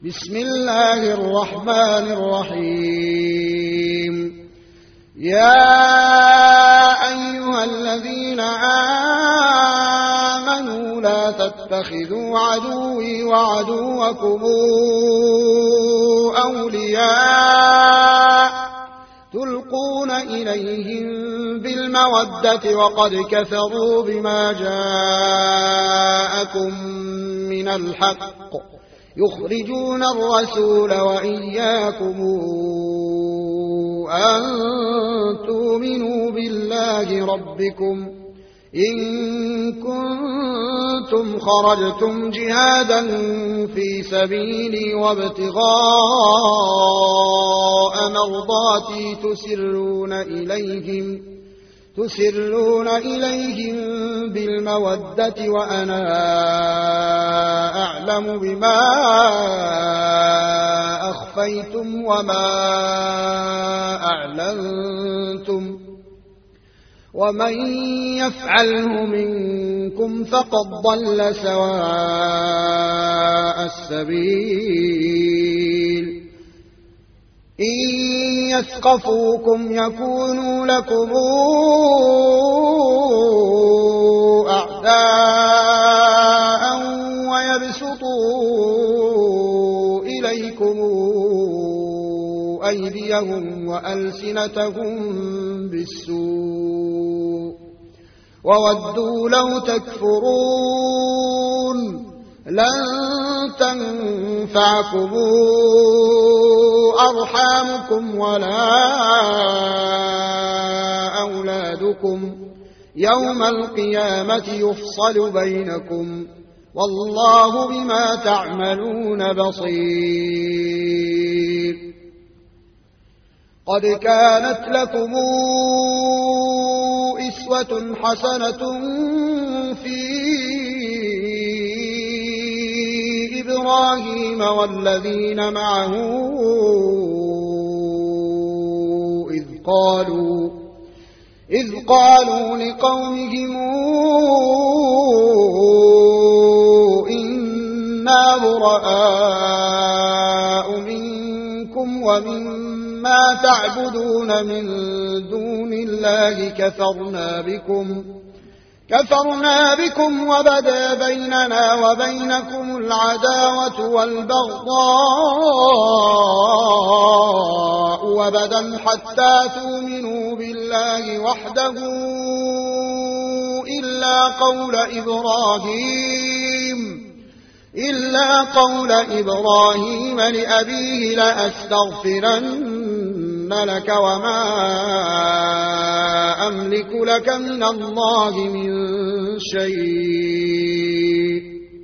بسم الله الرحمن الرحيم. يا أيها الذين آمنوا لا تتخذوا عدوي وعدوكم أولياء تلقون إليهم بالمودة وقد كفروا بما جاءكم من الحق يخرجون الرسول وإياكم أن تؤمنوا بالله ربكم إن كنتم خرجتم جهادا في سبيلي وابتغاء مرضاتي تسرون إليهم بالمودة وأنا أعلم بما أخفيتم وما أعلنتم ومن يفعله منكم فقد ضل سواء السبيل. إن يثقفوكم يكونوا لكم أعداء ويبسطوا إليكم أيديهم وألسنتهم بالسوء وودوا لو تكفرون. لن تنفعكم أرحامكم ولا أولادكم يوم القيامة يفصل بينكم والله بما تعملون بصير. قد كانت لكم أسوة حسنة في إبراهيم والذين معه إذ قالوا لقومهم إنا براء منكم ومما تعبدون من دون الله كفرنا بكم وبدا بيننا وبينكم العداوة والبغضاء وبدا حتى تؤمنوا بالله وحده إلا قول إبراهيم لأبيه لأستغفرن لك وما أملك لك من الله من شيء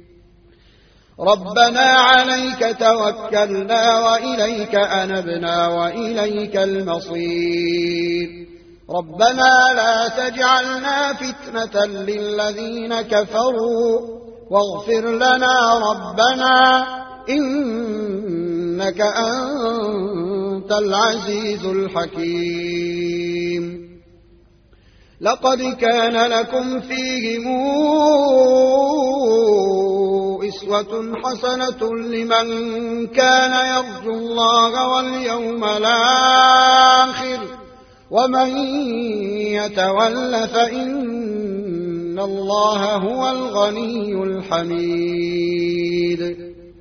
ربنا عليك توكلنا وإليك أنبنا وإليك المصير. ربنا لا تجعلنا فتنة للذين كفروا واغفر لنا ربنا إنك أنت العزيز الحكيم. لقد كان لكم فيهم أسوة حسنة لمن كان يرجو الله واليوم الآخر ومن يتول فإن الله هو الغني الحميد.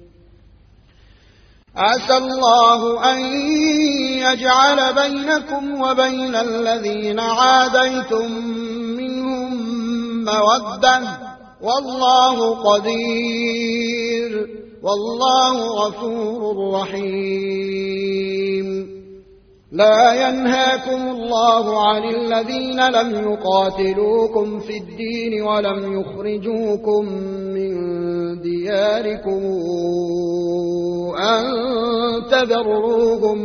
عسى الله أن يجعل بينكم وبين الذين عاديتم منهم مودة والله قدير والله غفور رحيم. لا ينهاكم الله عن الذين لم يقاتلوكم في الدين ولم يخرجوكم من دياركم أن تبروهم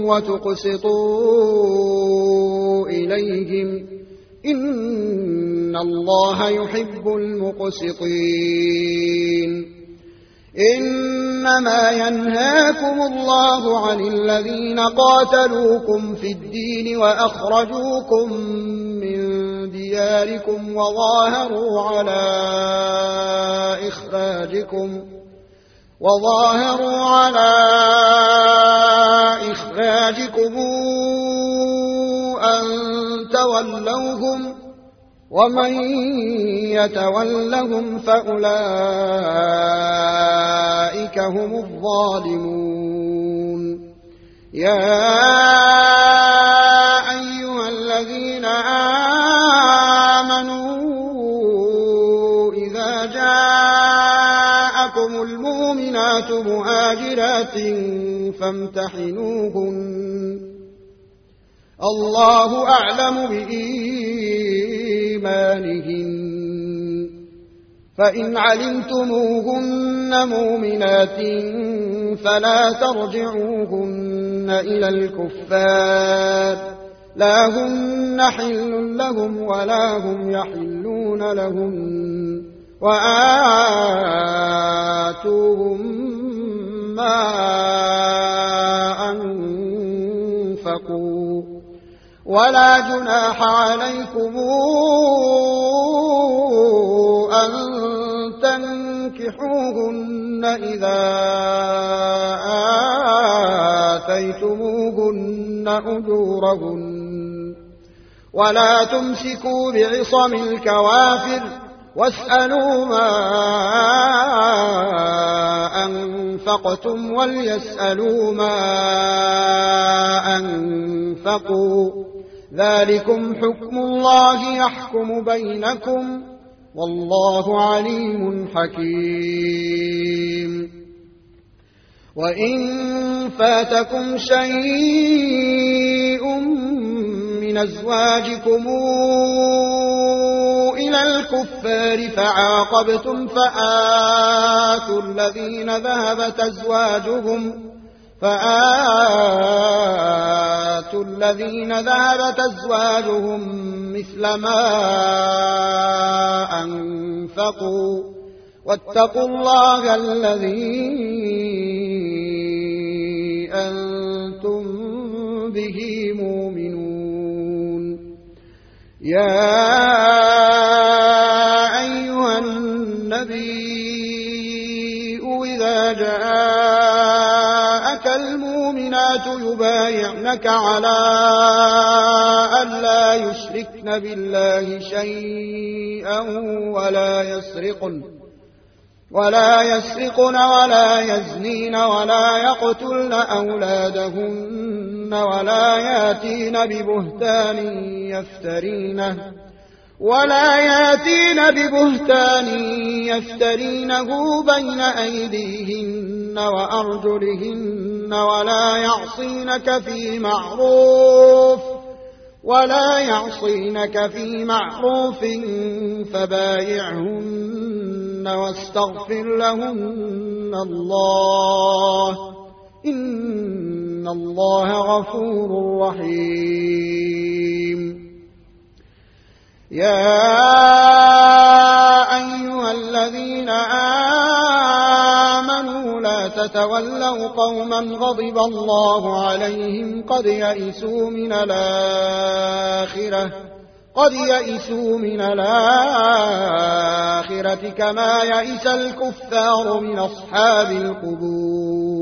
وتقسطوا إليهم إن الله يحب المقسطين. إنما ينهاكم الله عن الذين قاتلوكم في الدين وأخرجوكم من دياركم وظاهروا على أزواجكم أن تولوهم ومن يتولهم فأولئك هم الظالمون يا أيها الذين آمنوا إذا جاءكم المؤمنات مهاجرات فامتحنوهن الله أعلم بإيمانهن فإن علمتموهن مؤمنات فلا ترجعوهن إلى الكفار لا هن حل لهم ولا هم يحلون لهم وآتوهم ما أنفقوا ولا جناح عليكم أن تنكحوهن إذا آتيتموهن أجورهن ولا تمسكوا بعصم الكوافر واسألوا ما أنفقتم وليسألوا ما أنفقوا ذلكم حكم الله يحكم بينكم والله عليم حكيم وإن فاتكم شيء من أزواجكم إلى الكفار فعاقبتم فآتوا الذين ذهبت أزواجهم مثل ما أنفقوا واتقوا الله الذي أنتم به مؤمنون يا أيها النبي إذا جاءك المؤمنات يبايعنك على أن لا يشركن بالله شيئا ولا يسرقن ولا يزنين ولا يقتلن أولادهن ولا ياتين ببهتان يفترينه بين أيديهن وأرجلهن ولا يعصينك في معروف فبايعهن واستغفر لهن الله إن الله غفور رحيم يا أيها الذين آمنوا لا تتولوا قوما غضب الله عليهم قد يئسوا من الآخرة كما يئس الكفار من أصحاب القبور